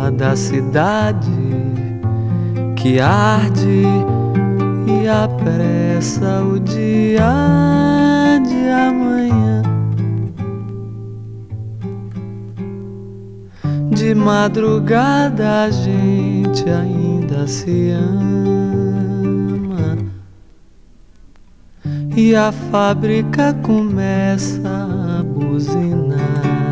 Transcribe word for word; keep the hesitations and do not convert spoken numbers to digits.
chama da cidade que arde e apressa o dia de amanhã. De madrugada a gente ainda se ama e a fábrica começa a buzinar.